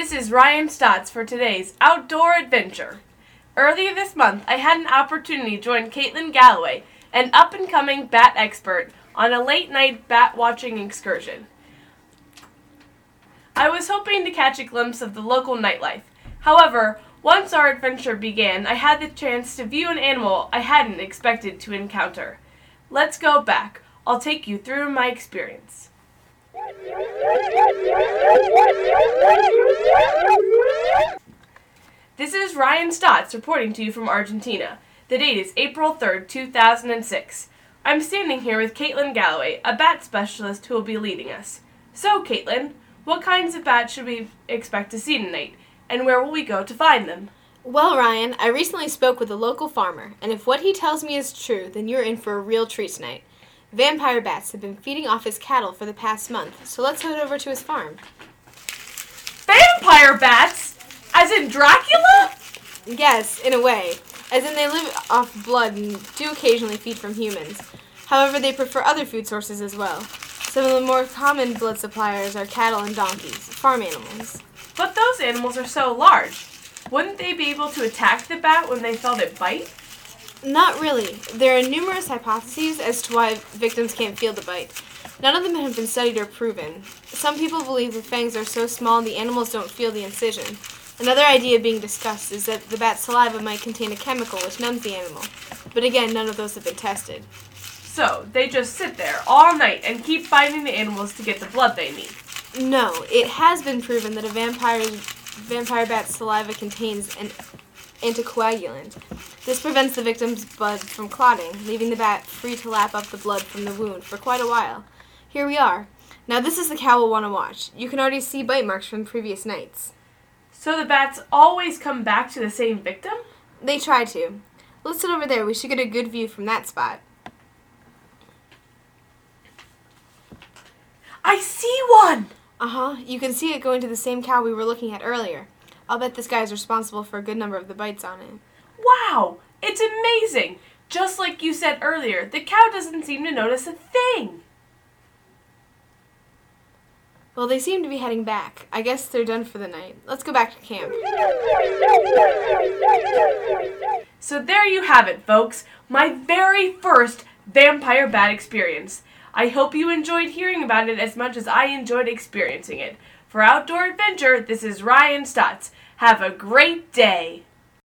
This is Ryan Stotts for today's Outdoor Adventure. Earlier this month, I had an opportunity to join Caitlin Galloway, an up-and-coming bat expert, on a late-night bat-watching excursion. I was hoping to catch a glimpse of the local nightlife. However, once our adventure began, I had the chance to view an animal I hadn't expected to encounter. Let's go back. I'll take you through my experience. This is Ryan Stotts reporting to you from Argentina. The date is April 3rd, 2006. I'm standing here with Caitlin Galloway, a bat specialist who will be leading us. So, Caitlin, what kinds of bats should we expect to see tonight, and where will we go to find them? Well, Ryan, I recently spoke with a local farmer, and if what he tells me is true, then you're in for a real treat tonight. Vampire bats have been feeding off his cattle for the past month, so let's head over to his farm. Vampire bats? As in Dracula? Yes, in a way, as in they live off blood and do occasionally feed from humans. However, they prefer other food sources as well. Some of the more common blood suppliers are cattle and donkeys, farm animals. But those animals are so large. Wouldn't they be able to attack the bat when they felt it bite? Not really. There are numerous hypotheses as to why victims can't feel the bite. None of them have been studied or proven. Some people believe the fangs are so small the animals don't feel the incision. Another idea being discussed is that the bat's saliva might contain a chemical which numbs the animal. But again, none of those have been tested. So, they just sit there all night and keep biting the animals to get the blood they need. No, it has been proven that a vampire bat's saliva contains an anticoagulant. This prevents the victim's blood from clotting, leaving the bat free to lap up the blood from the wound for quite a while. Here we are. Now this is the cow we'll want to watch. You can already see bite marks from previous nights. So the bats always come back to the same victim? They try to. Let's sit over there. We should get a good view from that spot. I see one! Uh-huh. You can see it going to the same cow we were looking at earlier. I'll bet this guy is responsible for a good number of the bites on it. Wow! It's amazing! Just like you said earlier, the cow doesn't seem to notice a thing. Well, they seem to be heading back. I guess they're done for the night. Let's go back to camp. So there you have it, folks. My very first vampire bat experience. I hope you enjoyed hearing about it as much as I enjoyed experiencing it. For Outdoor Adventure, this is Ryan Stotts. Have a great day.